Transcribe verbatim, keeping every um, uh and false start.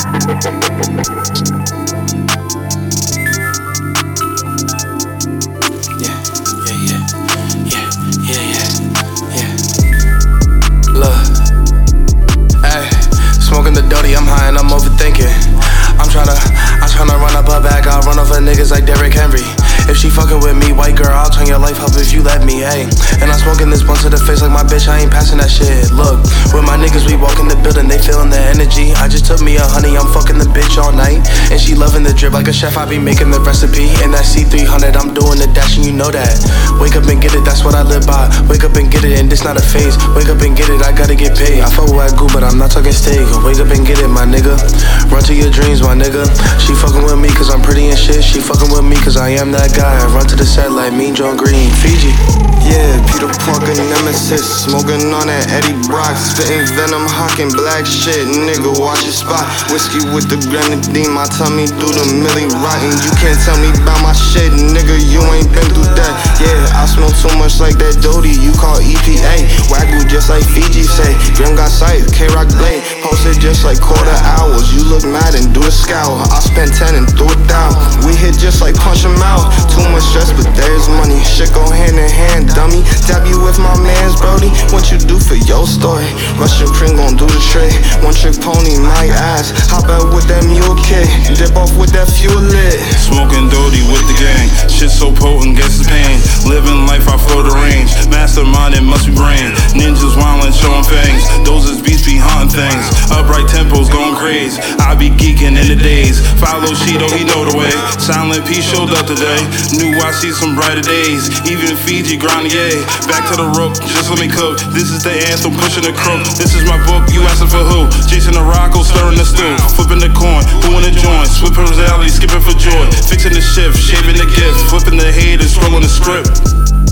I'm high and I'm overthinking. I'm tryna, I'm tryna run up her back. I'll run over niggas like Derrick Henry. If she fucking with me, white girl, I'll turn your life up if you let me, hey. And I'm smoking this blunt to the face like my bitch, I ain't passing that shit. Look, with my niggas, we walk in the building, they feeling the energy. I just took me a honey, I'm fucking the bitch all night. And she loving the drip like a chef, I be making the recipe. And that C three hundred, I'm doing the dash and you know that. Wake up and get it, that's what I live by. Wake up and get it, and this not a phase. Wake up and get it, I gotta get paid. I fuck with Agu, but I'm not talking steak. Wake up and get it, my nigga. Run to your dreams, my nigga. She fucking with me cause I'm pretty and shit. She fucking with me cause I am that guy. I run to the set like Mean John Green, Fiji. Yeah, Peter Parker, Nemesis. Smoking on that Eddie Brock. Spitting venom, hawking black shit. Nigga, watch your spot. Whiskey with the grenadine. My tummy through the milli rotten. You can't tell me about my shit, nigga. You ain't been through that. Yeah, I smoke too much like that Dodie. You call E P A. Wagyu just like Fiji say. Grim got sight, K-Rock blade. Posted just like quarter hours. You look mad and do a scowl. I spent ten and threw it down. We hit just like punch 'em out. Too much stress, but there's money. Shit go hand in hand, dummy. Dab you with my mans, Brody. What you do for your story? Russian cream gon' do the trick. One trick pony, my ass. Hop out with that mule kick. Dip off with that fuel lit. Smoking Dodie with the gang. Shit so potent, gets the pain. Living life, I flow the range. Mastermind, it must be brain. Ninjas wildin', showing fangs. Those is beats be hunting things. Upright tempos going crazy. I be geeking in the days. Follow Shido, he know the way. Silent P showed up today. Knew I see some brighter days. Even Fiji, Granier. Back to the rope, just let me cook. This is the anthem, pushing the crook. This is my book, you asking for who? Jason Arocco, stirring the stew. Flipping the coin, who in the joint? Swip personality, skipping for joy. Fixing the shift, shaving the gift. Flipping the haters, scrolling the script.